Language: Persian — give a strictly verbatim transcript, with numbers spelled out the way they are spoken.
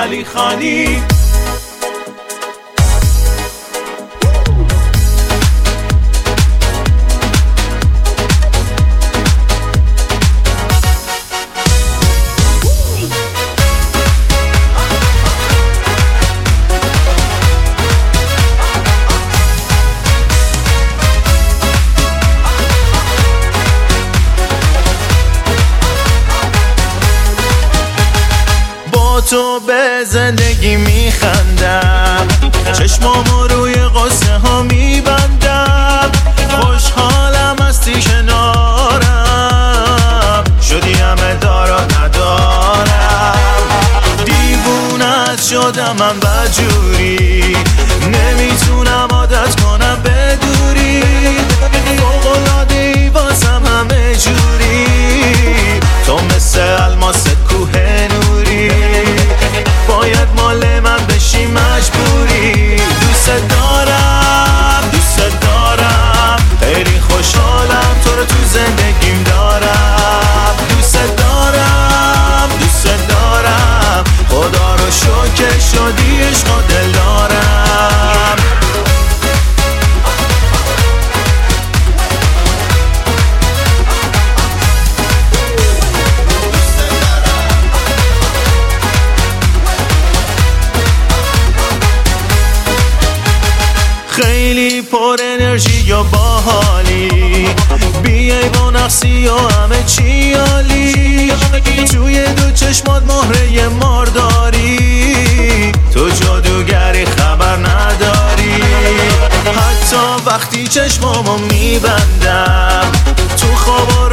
علی خانی. تو به زندگی میخندم، چشمامو روی قصه ها میبندم، خوشحالم هستی کنارم، شدی همه دارا ندارم، دیوونت شدم من بدجوری، نمیتونم عادت کنم بدوری، فوق‌العاده ای واسم همه جوری، تو مثل الماس کوه نوری، باید مال من بشی مجبوری، دوست دارم دوست دارم، خیلی خوشحالم تو رو تو زندگیم دارم، دوست دارم دوست دارم، خدا رو شکر شدی عشق و دل دارم. خیلی پر انرژی یا باحالی، بیای با نقصی و همه چی عالی، توی دو چشمات مهره مار داری، تو جادوگری خبر نداری، حتی وقتی چشمامو میبندم تو خواب